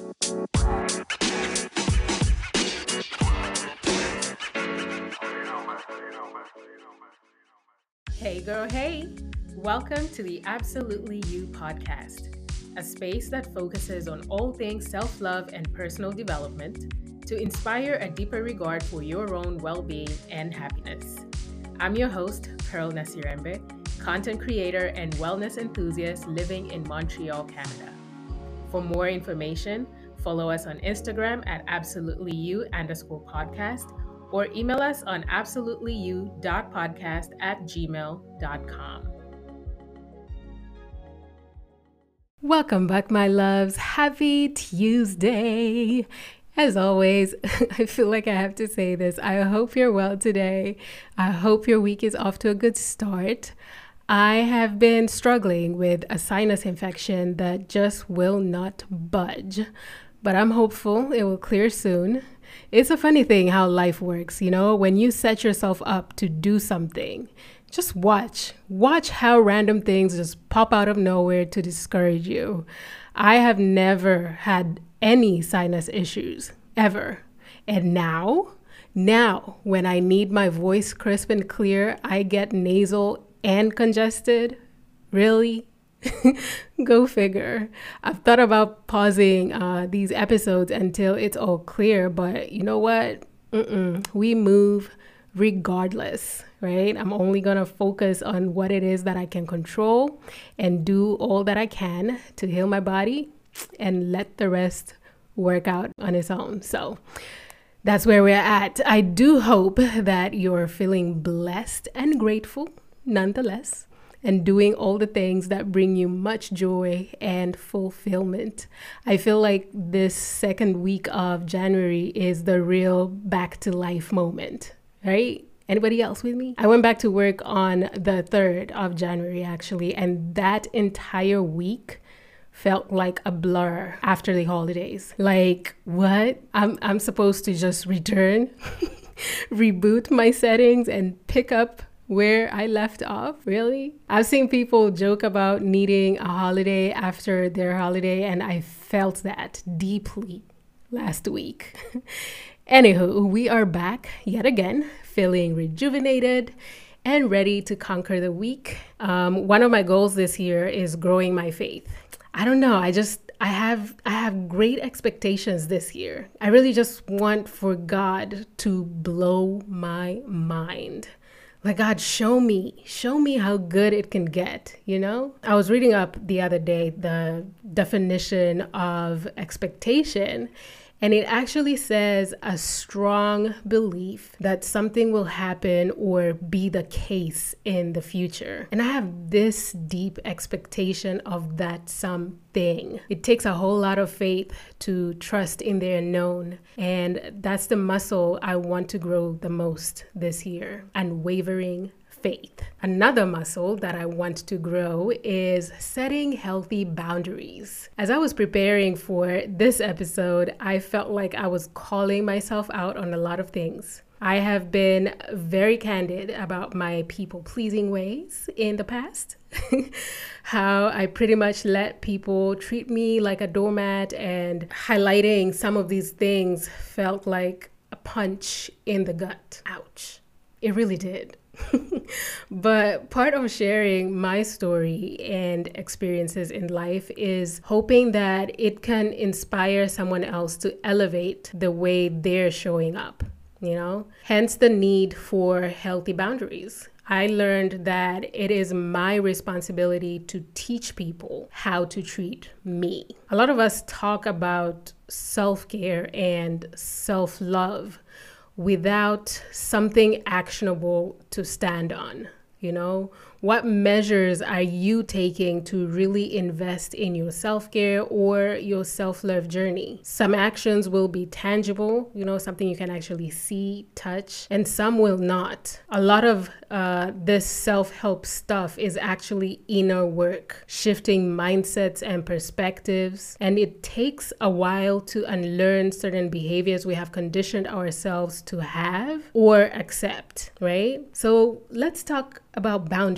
Hey, girl, hey! Welcome to the Absolutely You podcast, a space that focuses on all things self love and personal development to inspire a deeper regard for your own well being and happiness. I'm your host, Pearl Nasirembe, content creator and wellness enthusiast living in Montreal, Canada. For more information, follow us on Instagram at absolutelyu_podcast or email us on absolutelyu.podcast@gmail.com. Welcome back, my loves. Happy Tuesday. As always, I feel like I have to say this. I hope you're well today. I hope your week is off to a good start. I have been struggling with a sinus infection that just will not budge, but I'm hopeful it will clear soon. It's a funny thing how life works, when you set yourself up to do something, just watch how random things just pop out of nowhere to discourage you. I have never had any sinus issues, ever. And now, when I need my voice crisp and clear, I get nasal and congested? Really? Go figure. I've thought about pausing these episodes until it's all clear, but you know what? We move regardless, right? I'm only going to focus on what it is that I can control and do all that I can to heal my body and let the rest work out on its own. So that's where we're at. I do hope that you're feeling blessed and grateful nonetheless, and doing all the things that bring you much joy and fulfillment. I feel like this second week of January is the real back to life moment, right? Anybody else with me? I went back to work on the 3rd of January, actually, and that entire week felt like a blur after the holidays. Like, what? I'm supposed to just return, reboot my settings, and pick up where I left off? Really? I've seen people joke about needing a holiday after their holiday, and I felt that deeply last week. Anywho, we are back yet again, feeling rejuvenated and ready to conquer the week. One of my goals this year is growing my faith. I don't know, I have great expectations this year. I really just want for God to blow my mind. Like, God, show me how good it can get, I was reading up the other day the definition of expectation, and it actually says a strong belief that something will happen or be the case in the future. And I have this deep expectation of that something. It takes a whole lot of faith to trust in the unknown. And that's the muscle I want to grow the most this year. Unwavering faith. Another muscle that I want to grow is setting healthy boundaries. As I was preparing for this episode, I felt like I was calling myself out on a lot of things. I have been very candid about my people-pleasing ways in the past. How I pretty much let people treat me like a doormat, and highlighting some of these things felt like a punch in the gut. Ouch. It really did. But part of sharing my story and experiences in life is hoping that it can inspire someone else to elevate the way they're showing up, Hence the need for healthy boundaries. I learned that it is my responsibility to teach people how to treat me. A lot of us talk about self-care and self-love without something actionable to stand on. What measures are you taking to really invest in your self-care or your self-love journey? Some actions will be tangible, something you can actually see, touch, and some will not. A lot of this self-help stuff is actually inner work, shifting mindsets and perspectives. And it takes a while to unlearn certain behaviors we have conditioned ourselves to have or accept, right? So let's talk about boundaries.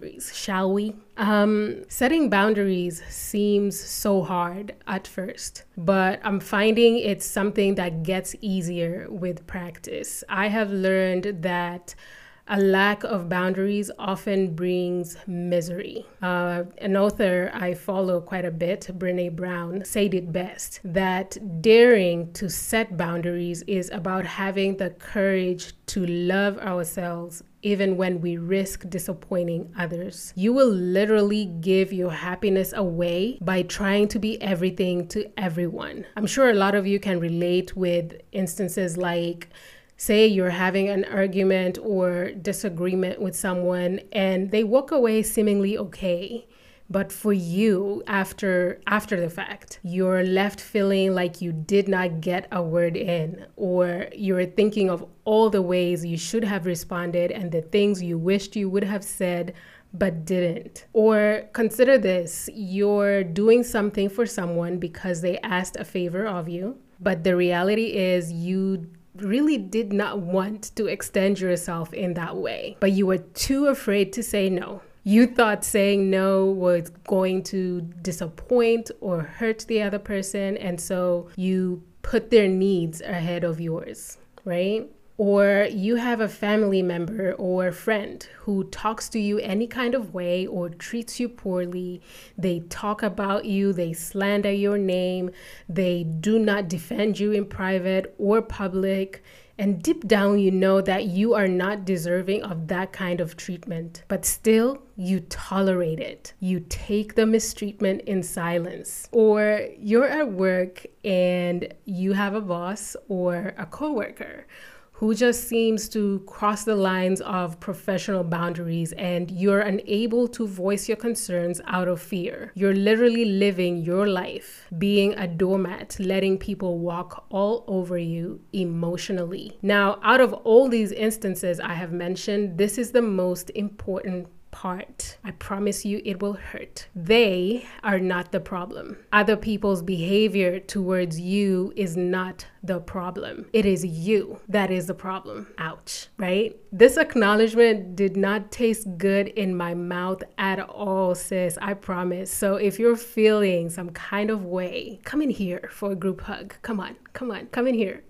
boundaries, shall we? Setting boundaries seems so hard at first, but I'm finding it's something that gets easier with practice. I have learned that a lack of boundaries often brings misery. An author I follow quite a bit, Brené Brown, said it best, that daring to set boundaries is about having the courage to love ourselves even when we risk disappointing others. You will literally give your happiness away by trying to be everything to everyone. I'm sure a lot of you can relate with instances like, say you're having an argument or disagreement with someone and they walk away seemingly okay. But for you, after the fact, you're left feeling like you did not get a word in, or you're thinking of all the ways you should have responded and the things you wished you would have said but didn't. Or consider this, you're doing something for someone because they asked a favor of you, but the reality is you really did not want to extend yourself in that way, but you were too afraid to say no. You thought saying no was going to disappoint or hurt the other person, and so you put their needs ahead of yours, right? Or you have a family member or friend who talks to you any kind of way or treats you poorly. They talk about you, they slander your name, they do not defend you in private or public. And deep down, you know that you are not deserving of that kind of treatment, but still you tolerate it. You take the mistreatment in silence. Or you're at work and you have a boss or a coworker who just seems to cross the lines of professional boundaries, and you're unable to voice your concerns out of fear. You're literally living your life being a doormat, letting people walk all over you emotionally. Now, out of all these instances I have mentioned, this is the most important part. I promise you it will hurt. They are not the problem. Other people's behavior towards you is not the problem. It is you that is the problem. Ouch, right? This acknowledgement did not taste good in my mouth at all, sis, I promise. So if you're feeling some kind of way, come in here for a group hug. Come on, come in here.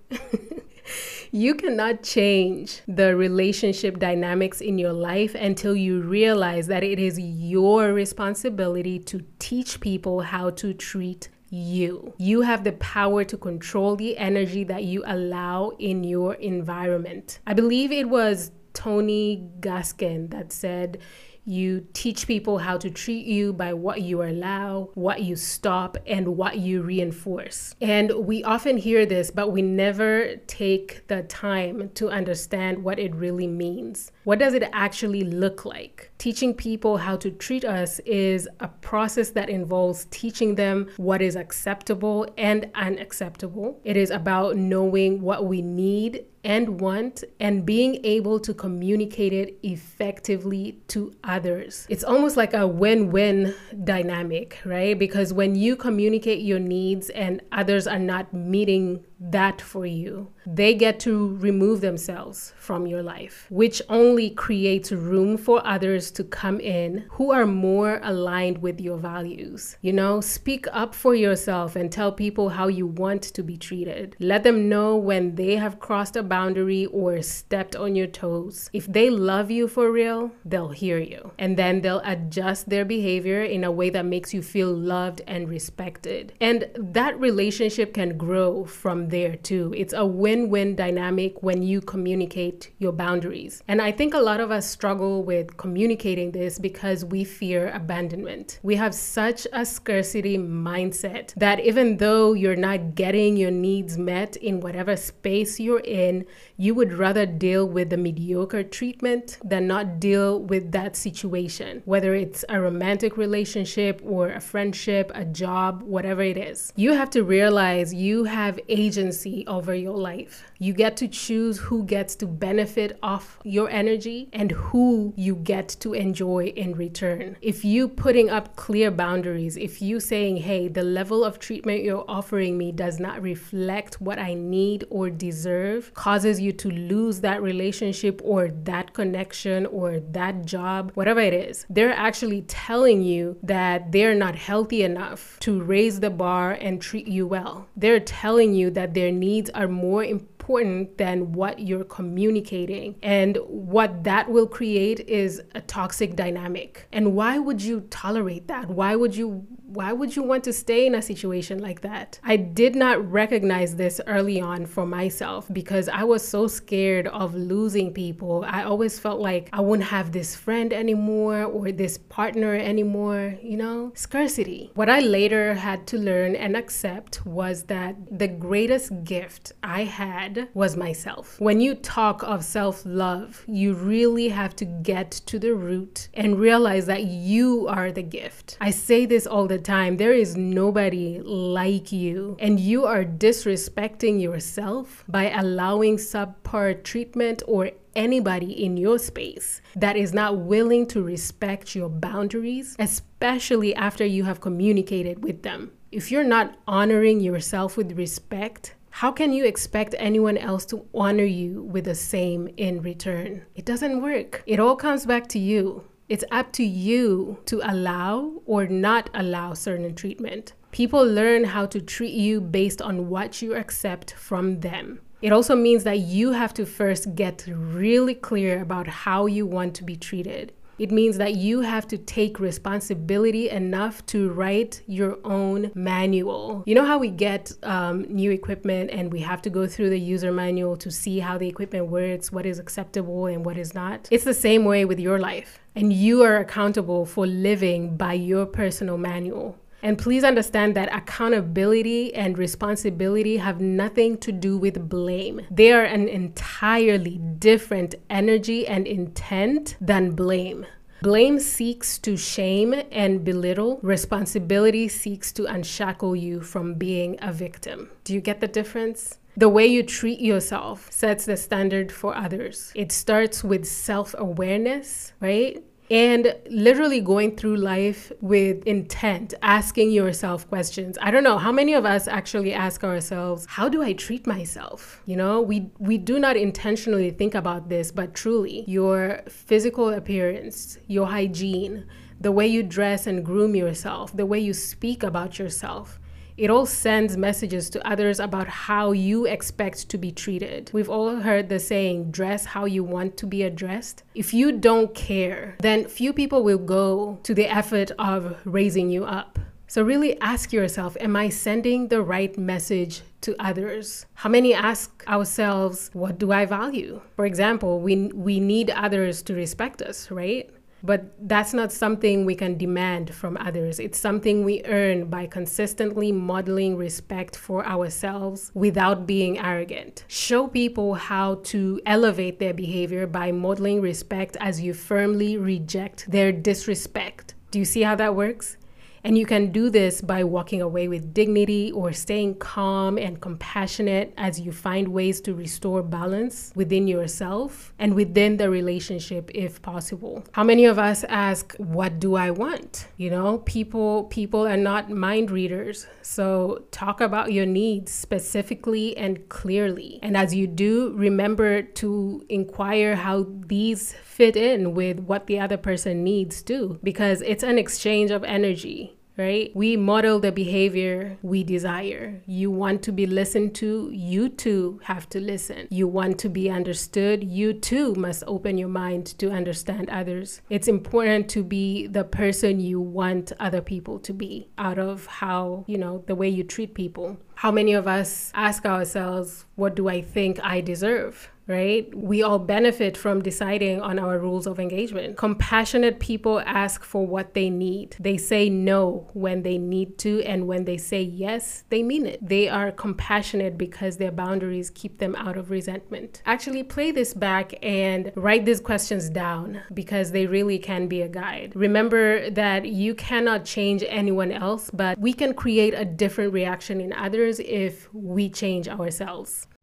You cannot change the relationship dynamics in your life until you realize that it is your responsibility to teach people how to treat you. You have the power to control the energy that you allow in your environment. I believe it was Tony Gaskin that said, you teach people how to treat you by what you allow, what you stop, and what you reinforce. And we often hear this, but we never take the time to understand what it really means. What does it actually look like? Teaching people how to treat us is a process that involves teaching them what is acceptable and unacceptable. It is about knowing what we need and want and being able to communicate it effectively to others. It's almost like a win-win dynamic, right? Because when you communicate your needs and others are not meeting that for you, they get to remove themselves from your life, which only creates room for others to come in who are more aligned with your values. You know, speak up for yourself and tell people how you want to be treated. Let them know when they have crossed a boundary or stepped on your toes. If they love you for real, they'll hear you, and then they'll adjust their behavior in a way that makes you feel loved and respected. And that relationship can grow from there too. It's a win-win dynamic when you communicate your boundaries. And I think a lot of us struggle with communicating this because we fear abandonment. We have such a scarcity mindset that even though you're not getting your needs met in whatever space you're in, you would rather deal with the mediocre treatment than not deal with that situation, whether it's a romantic relationship or a friendship, a job, whatever it is. You have to realize you have agency over your life. You get to choose who gets to benefit off your energy and who you get to enjoy in return. If you putting up clear boundaries, if you saying, hey, the level of treatment you're offering me does not reflect what I need or deserve, causes you to lose that relationship or that connection or that job, whatever it is, they're actually telling you that they're not healthy enough to raise the bar and treat you well. They're telling you that their needs are more important than what you're communicating. And what that will create is a toxic dynamic. And why would you tolerate that? Why would you want to stay in a situation like that? I did not recognize this early on for myself because I was so scared of losing people. I always felt like I wouldn't have this friend anymore or this partner anymore, scarcity. What I later had to learn and accept was that the greatest gift I had was myself. When you talk of self-love, you really have to get to the root and realize that you are the gift. I say this all the time. There is nobody like you, and you are disrespecting yourself by allowing subpar treatment or anybody in your space that is not willing to respect your boundaries, especially after you have communicated with them. If you're not honoring yourself with respect, how can you expect anyone else to honor you with the same in return? It doesn't work. It all comes back to you. It's up to you to allow or not allow certain treatment. People learn how to treat you based on what you accept from them. It also means that you have to first get really clear about how you want to be treated. It means that you have to take responsibility enough to write your own manual. You know how we get new equipment and we have to go through the user manual to see how the equipment works, what is acceptable and what is not? It's the same way with your life. And you are accountable for living by your personal manual. And please understand that accountability and responsibility have nothing to do with blame. They are an entirely different energy and intent than blame. Blame seeks to shame and belittle. Responsibility seeks to unshackle you from being a victim. Do you get the difference? The way you treat yourself sets the standard for others. It starts with self-awareness, right? And literally going through life with intent, asking yourself questions. I don't know, how many of us actually ask ourselves, how do I treat myself? We do not intentionally think about this, but truly, your physical appearance, your hygiene, the way you dress and groom yourself, the way you speak about yourself, it all sends messages to others about how you expect to be treated. We've all heard the saying, dress how you want to be addressed. If you don't care, then few people will go to the effort of raising you up. So really ask yourself, am I sending the right message to others? How many ask ourselves, what do I value? For example, we need others to respect us, right? But that's not something we can demand from others. It's something we earn by consistently modeling respect for ourselves without being arrogant. Show people how to elevate their behavior by modeling respect as you firmly reject their disrespect. Do you see how that works? And you can do this by walking away with dignity or staying calm and compassionate as you find ways to restore balance within yourself and within the relationship if possible. How many of us ask, what do I want? People are not mind readers. So talk about your needs specifically and clearly. And as you do, remember to inquire how these fit in with what the other person needs too, because it's an exchange of energy. Right? We model the behavior we desire. You want to be listened to, you too have to listen. You want to be understood, you too must open your mind to understand others. It's important to be the person you want other people to be out of how, the way you treat people. How many of us ask ourselves, what do I think I deserve? Right? We all benefit from deciding on our rules of engagement. Compassionate people ask for what they need. They say no when they need to, and when they say yes, they mean it. They are compassionate because their boundaries keep them out of resentment. Actually, play this back and write these questions down because they really can be a guide. Remember that you cannot change anyone else, but we can create a different reaction in others if we change ourselves.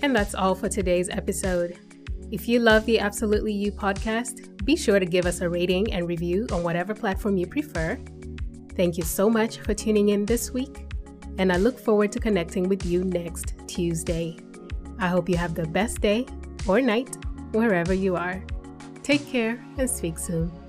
And that's all for today's episode. If you love the Absolutely You podcast, be sure to give us a rating and review on whatever platform you prefer. Thank you so much for tuning in this week, and I look forward to connecting with you next Tuesday. I hope you have the best day or night wherever you are. Take care and speak soon.